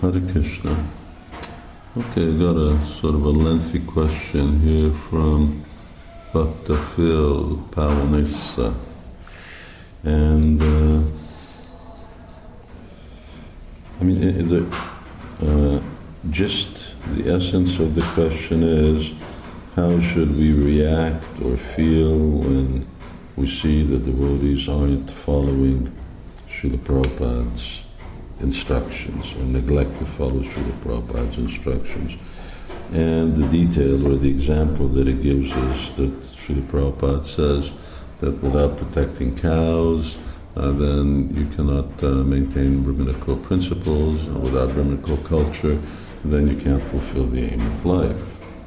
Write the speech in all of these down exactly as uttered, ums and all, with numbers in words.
Hare Krishna. Okay, I got a sort of a lengthy question here from Bhakta Phil Pavanesa. And, uh, I mean, it, it, uh, just the essence of the question is, how should we react or feel when we see that devotees aren't following Srila Prabhupada's instructions or neglect to follow Srila Prabhupada's instructions? And the detail or the example that it gives us that Srila Prabhupada says that without protecting cows, uh, then you cannot uh, maintain Brahminical principles, and without Brahminical culture, then you can't fulfill the aim of life.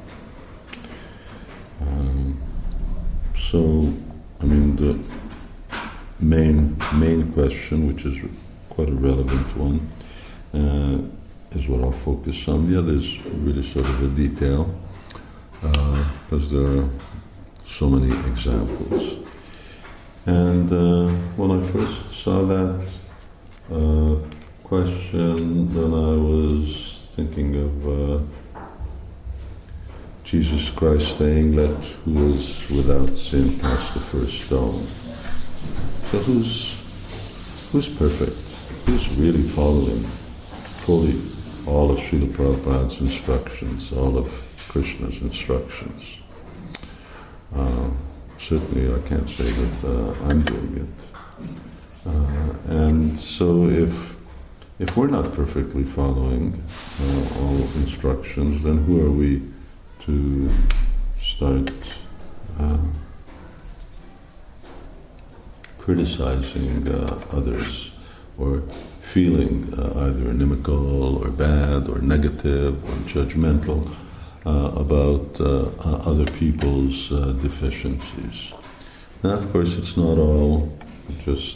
Um, so, I mean, the main main question, which is quite a relevant one, uh, is what I'll focus on. The other is really sort of a detail, uh, because there are so many examples. And uh, when I first saw that uh, question, then I was thinking of uh, Jesus Christ saying, "Let who is without sin cast the first stone." So who's who's perfect? Who's really following fully all of Srila Prabhupada's instructions, all of Krishna's instructions? Uh, certainly I can't say that uh, I'm doing it. Uh, and so if if we're not perfectly following uh, all instructions, then who are we to start uh, criticizing uh, others or feeling uh, either inimical or bad or negative or judgmental uh, about uh, uh, other people's uh, deficiencies? Now, of course, it's not all just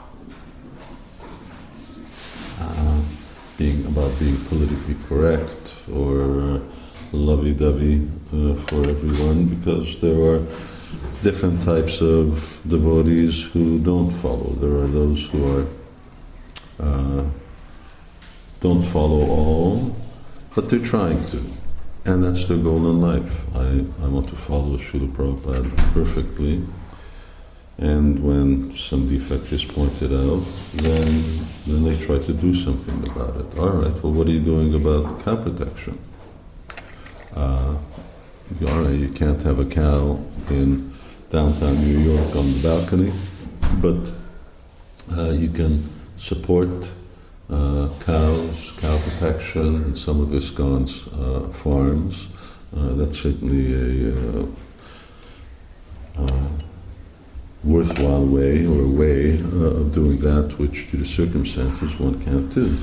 uh, being about being politically correct or lovey-dovey uh, for everyone, because there are different types of devotees who don't follow. There are those who are uh, don't follow all, but they're trying to, and that's their goal in life. I, I want to follow Srila Prabhupada perfectly, and when some defect is pointed out, then then they try to do something about it. All right, well, what are you doing about cow protection? Uh, all right, you can't have a cow in downtown New York on the balcony, but uh, you can support uh, cows, cow protection in some of ISKCON's uh, farms. Uh, that's certainly a uh, uh, worthwhile way or a way uh, of doing that which, due to circumstances, one can't do.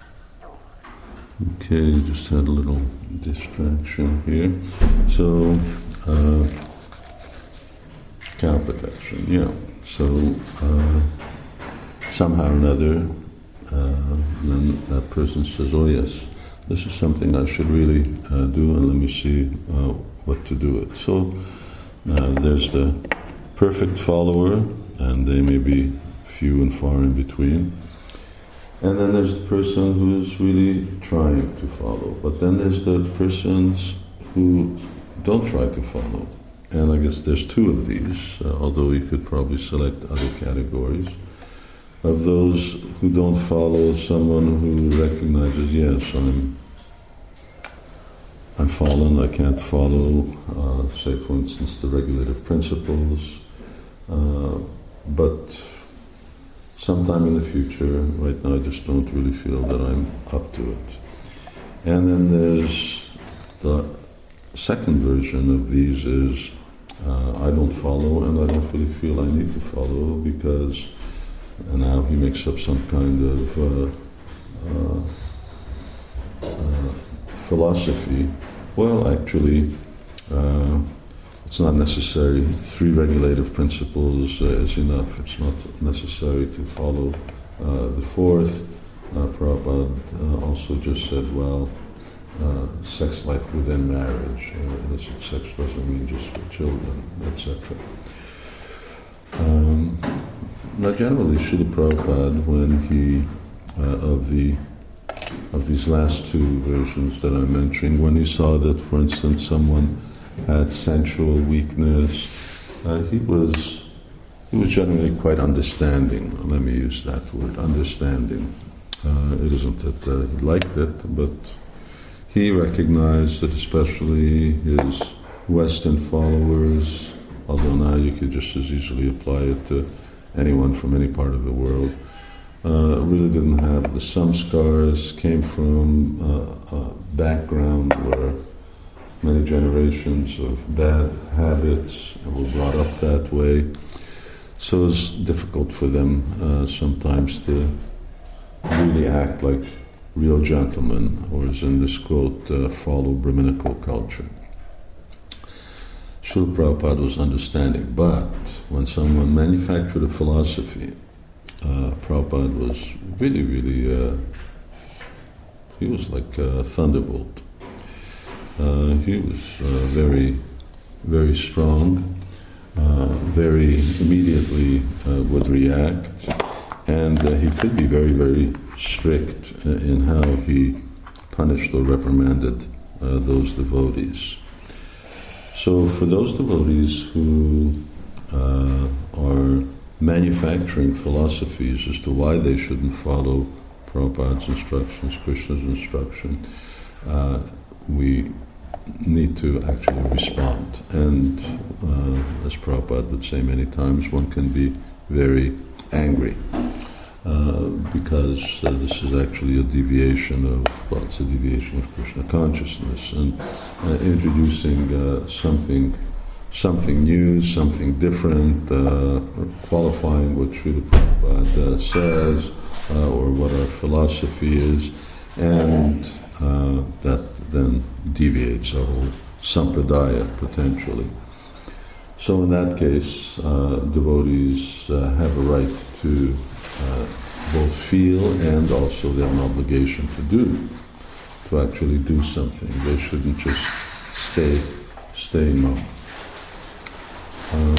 Okay, just had a little distraction here. So, uh, cow protection, yeah. So, uh, somehow or another, uh, then that person says, "Oh yes, this is something I should really uh, do, and let me see uh, what to do it." So, uh, there's the perfect follower, and they may be few and far in between. And then there's the person who's really trying to follow. But then there's the persons who don't try to follow. And I guess there's two of these, uh, although you could probably select other categories. Of those who don't follow, someone who recognizes, yes, I'm I'm fallen, I can't follow, uh, say for instance, the regulative principles, uh, but sometime in the future, right now I just don't really feel that I'm up to it. And then there's the second version of these is, uh, I don't follow and I don't really feel I need to follow because, and now he makes up some kind of uh, uh, uh, philosophy. Well, actually, uh, it's not necessary. Three regulative principles uh, is enough. It's not necessary to follow uh, the fourth. Uh, Prabhupada uh, also just said, well, uh, sex life within marriage. Uh, sex doesn't mean just for children, et cetera. Um, now, generally, Srila Prabhupada, when he, uh, of the of these last two versions that I'm mentioning, when he saw that, for instance, someone had sensual weakness, uh, he was he was generally quite understanding. Let me use that word, understanding. Uh, it isn't that uh, he liked it, but he recognized that especially his Western followers, although now you could just as easily apply it to anyone from any part of the world, uh, really didn't have the samskars, came from uh, a background where many generations of bad habits were brought up that way. So it's difficult for them uh, sometimes to really act like real gentlemen, or as in this quote, uh, follow Brahminical culture. Srila Prabhupada was understanding, but when someone manufactured a philosophy, uh, Prabhupada was really, really, uh, he was like a thunderbolt. Uh, he was uh, very, very strong, uh, very immediately uh, would react, and uh, he could be very, very strict in how he punished or reprimanded uh, those devotees. So for those devotees who uh, are manufacturing philosophies as to why they shouldn't follow Prabhupada's instructions, Krishna's instruction, uh, we need to actually respond. And uh, as Prabhupada would say many times, one can be very angry uh, because uh, this is actually a deviation of, well, it's a deviation of Krishna consciousness, and uh, introducing uh, something something new, something different, uh, qualifying what Srila Prabhupada uh, says, uh, or what our philosophy is, and uh, that then deviates our whole sampradaya potentially. So in that case, uh, devotees uh, have a right to uh, both feel and also they have an obligation to do, to actually do something. They shouldn't just stay, stay numb. Um,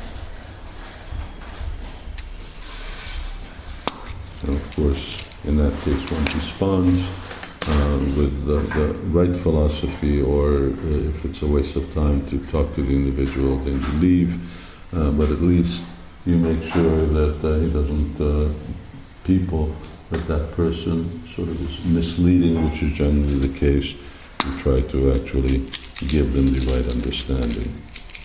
and of course, in that case, one responds uh, with the, the right philosophy, or uh, if it's a waste of time to talk to the individual, then you leave. Uh, but at least you make sure that uh, he doesn't, uh, people, that that person sort of is misleading, which is generally the case. You try to actually give them the right understanding.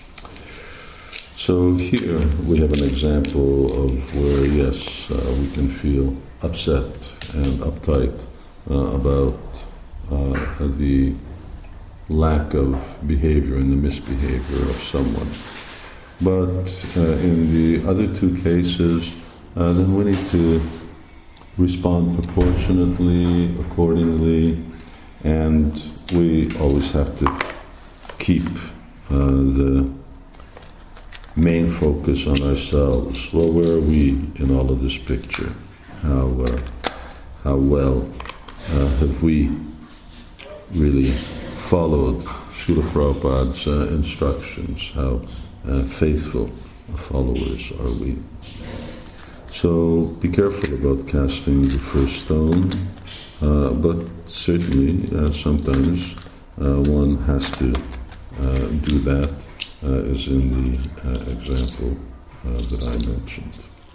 So here we have an example of where, yes, uh, we can feel upset and uptight uh, about uh, the lack of behavior and the misbehavior of someone. But uh, in the other two cases, uh, then we need to respond proportionately, accordingly, and we always have to keep uh, the main focus on ourselves. Well, where are we in all of this picture? How uh, how well uh, have we really followed Srila Prabhupada's uh, instructions? How uh, faithful followers are we? So be careful about casting the first stone, uh, but certainly uh, sometimes uh, one has to uh, do that, Uh, as in the uh, example uh, that I mentioned.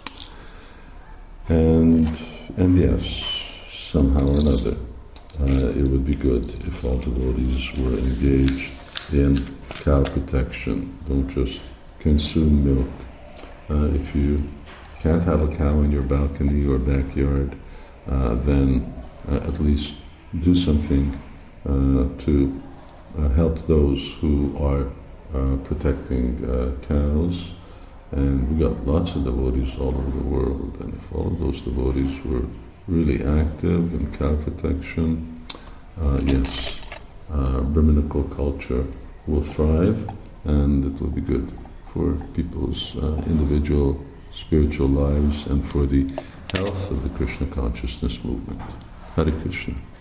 And and yes, somehow or another, uh, it would be good if all devotees were engaged in cow protection. Don't just consume milk. Uh, if you can't have a cow in your balcony or backyard, uh, then uh, at least do something uh, to uh, help those who are Uh, protecting uh, cows, and we got lots of devotees all over the world, and if all of those devotees were really active in cow protection, uh, yes, uh, Brahminical culture will thrive, and it will be good for people's uh, individual spiritual lives and for the health of the Krishna consciousness movement. Hare Krishna.